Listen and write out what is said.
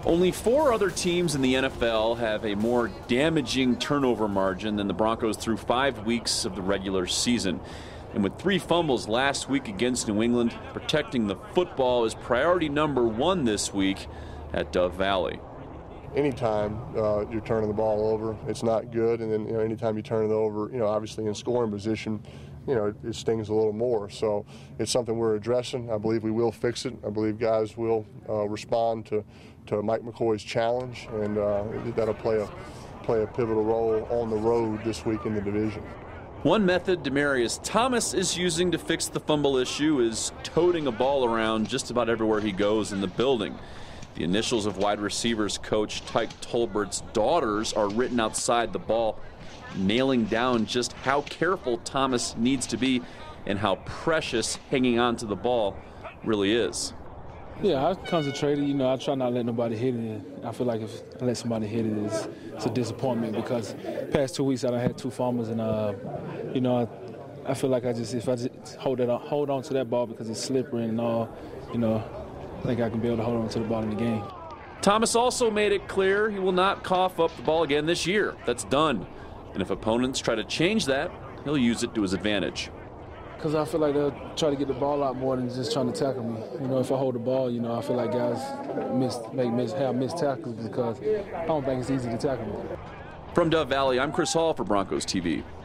Only 4 other teams in the NFL have a more damaging turnover margin than the Broncos through 5 weeks of the regular season. And with 3 fumbles last week against New England, protecting the football is priority number 1 this week at Dove Valley. Anytime you're turning the ball over, it's not good. And then, anytime you turn it over, obviously in scoring position, it stings a little more. So it's something we're addressing. I believe we will fix it. I believe guys will respond to Mike McCoy's challenge, and that'll play a pivotal role on the road this week in the division. One method Demaryius Thomas is using to fix the fumble issue is toting a ball around just about everywhere he goes in the building. The initials of wide receivers coach Tyke Tolbert's daughters are written outside the ball, nailing down just how careful Thomas needs to be and how precious hanging on to the ball really is. Yeah, I concentrated. I try not to let nobody hit it. I feel like if I let somebody hit it, it's a disappointment because past 2 weeks I done had 2 fumbles, and I feel like if I just hold on to that ball because it's slippery and all, I think I can be able to hold on to the ball in the game. Thomas also made it clear he will not cough up the ball again this year. That's done. And if opponents try to change that, he'll use it to his advantage. Because I feel like they'll try to get the ball out more than just trying to tackle me. If I hold the ball, I feel like guys have missed tackles because I don't think it's easy to tackle me. From Dove Valley, I'm Chris Hall for Broncos TV.